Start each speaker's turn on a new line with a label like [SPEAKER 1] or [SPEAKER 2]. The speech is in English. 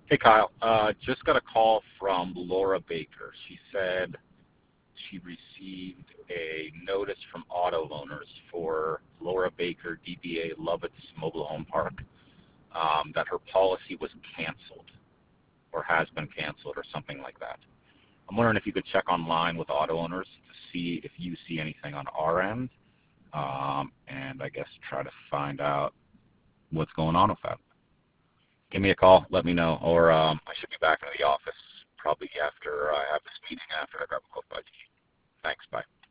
[SPEAKER 1] Hey Kyle, just got a call from Laura Baker. She said she received a notice from auto owners for Laura Baker DBA Lovett's Mobile Home Park, that her policy was canceled or has been canceled or something like that. I'm wondering if you could check online with auto owners to see if you see anything on our end, and I guess try to find out what's going on with that. Give me a call, let me know, or I should be back in the office probably after I have this meeting after I grab a quick bite to eat. Thanks, bye.